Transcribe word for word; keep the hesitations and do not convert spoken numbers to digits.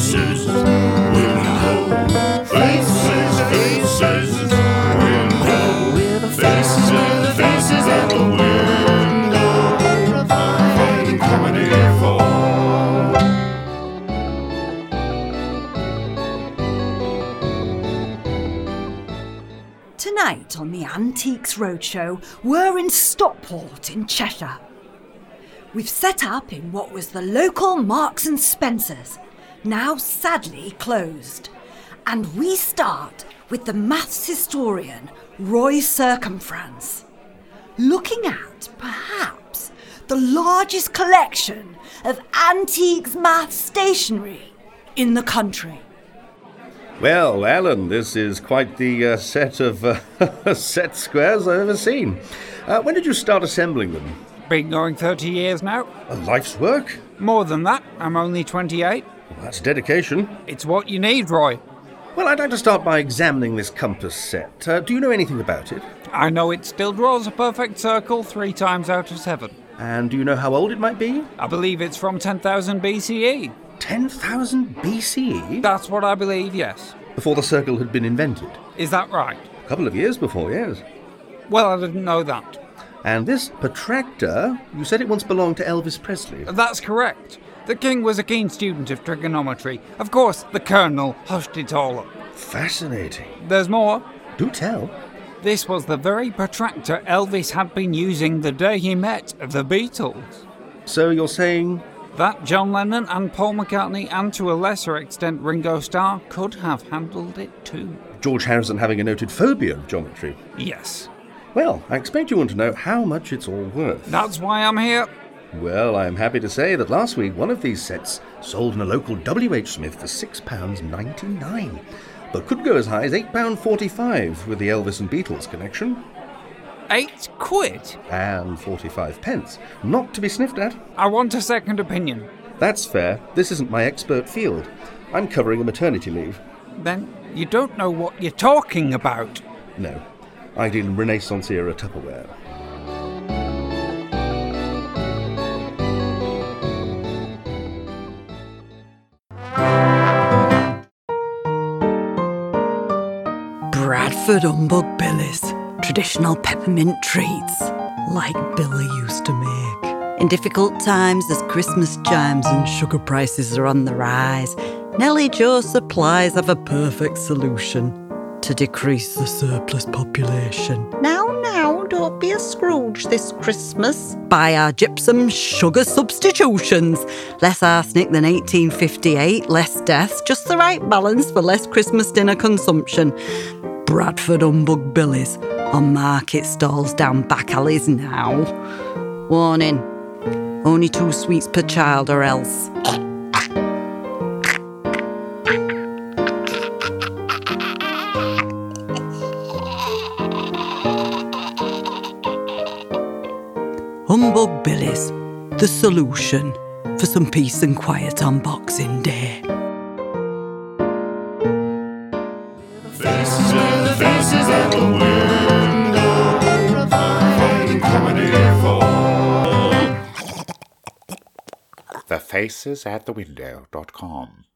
faces, window, faces, faces, window, faces with faces at the window, fighting comedy for. Tonight on the Antiques Roadshow, we're in Stockport in Cheshire. We've set up in what was the local Marks and Spencer's, now sadly closed. And we start with the maths historian, Roy Circumference, looking at, perhaps, the largest collection of antiques maths stationery in the country. Well, Alan, this is quite the uh, set of uh, set squares I've ever seen. Uh, when did you start assembling them? Been going thirty years now. A life's work? More than that, I'm only twenty-eight. Well, that's dedication. It's what you need, Roy. Well, I'd like to start by examining this compass set. Uh, do you know anything about it? I know it still draws a perfect circle three times out of seven. And do you know how old it might be? I believe it's from ten thousand B C E. ten thousand B C E? That's what I believe, yes. Before the circle had been invented? Is that right? A couple of years before, yes. Well, I didn't know that. And this protractor, you said it once belonged to Elvis Presley. That's correct. The king was a keen student of trigonometry. Of course, the colonel hushed it all up. Fascinating. There's more. Do tell. This was the very protractor Elvis had been using the day he met the Beatles. So you're saying... that John Lennon and Paul McCartney, and to a lesser extent Ringo Starr, could have handled it too. George Harrison having a noted phobia of geometry. Yes. Well, I expect you want to know how much it's all worth. That's why I'm here. Well, I'm happy to say that last week one of these sets sold in a local W H Smith for six pounds ninety-nine, but could go as high as eight pounds forty-five with the Elvis and Beatles connection. Eight quid? And forty-five pence. Not to be sniffed at. I want a second opinion. That's fair. This isn't my expert field. I'm covering a maternity leave. Then you don't know what you're talking about. No. I deal in Renaissance-era Tupperware. Bradford Humbug Billies, traditional peppermint treats, like Billy used to make. In difficult times, as Christmas chimes and sugar prices are on the rise, Nellie Joe Supplies have a perfect solution to decrease the surplus population. Now, now, don't be a Scrooge this Christmas. Buy our gypsum sugar substitutions. Less arsenic than eighteen fifty-eight, less deaths, just the right balance for less Christmas dinner consumption. Bradford Humbug Billies on market stalls down back alleys now. Warning, only two sweets per child or else. Humbug Billies, the solution for some peace and quiet on Boxing Day. Faces with the faces at the window, fighting comedy for. the faces at the window dot com